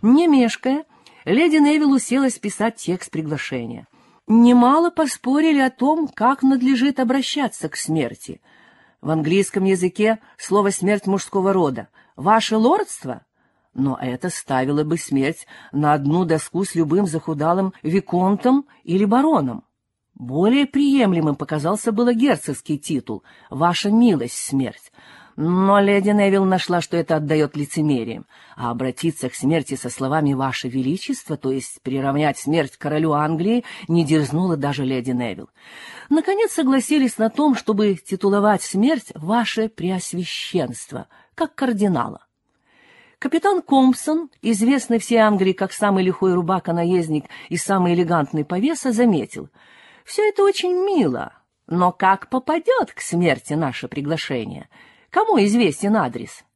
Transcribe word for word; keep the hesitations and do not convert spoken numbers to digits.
Не мешкая, леди Невилл уселась писать текст приглашения. Немало поспорили о том, как надлежит обращаться к смерти. В английском языке слово «смерть» мужского рода. «Ваше лордство?» Но это ставило бы смерть на одну доску с любым захудалым виконтом или бароном. Более приемлемым показался было герцогский титул «Ваша милость, смерть». Но леди Невилл нашла, что это отдает лицемерием, а обратиться к смерти со словами «Ваше Величество», то есть приравнять смерть к королю Англии, не дерзнула даже леди Невилл. Наконец согласились на том, чтобы титуловать смерть «Ваше Преосвященство», как кардинала. Капитан Компсон, известный всей Англии как самый лихой рубака-наездник и самый элегантный повеса, заметил: «Все это очень мило, но как попадет к смерти наше приглашение? Кому известен адрес?